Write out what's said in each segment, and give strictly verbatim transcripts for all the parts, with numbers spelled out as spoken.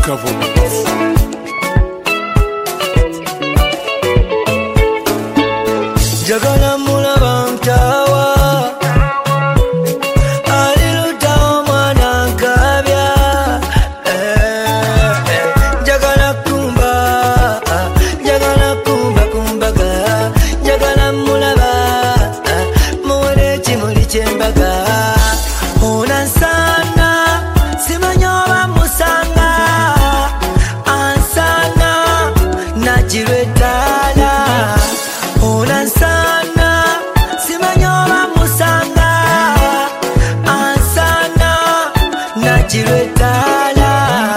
government. Jagala mulaba ntawa alilutawo mwana nkabya eh, eh. Jagala kumba jagala kumba kumbaga jagala mulaba muwere ekimuli kyembaga onansana simanyoba musanga ansana najirwetala onansana simanyoba musanga ansana najirwetala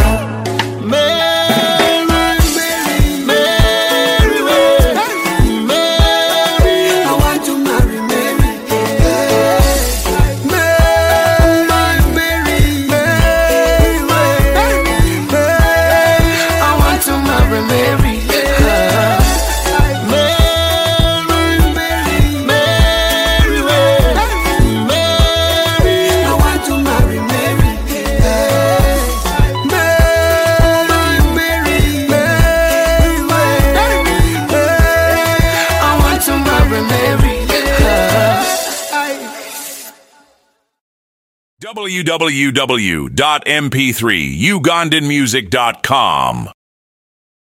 Mary, Mary, Mary, Mary, Mary, I want to marry Mary. Mary, Mary, Mary, Mary, I want to marry Mary. w w w dot m p three ugandan music dot com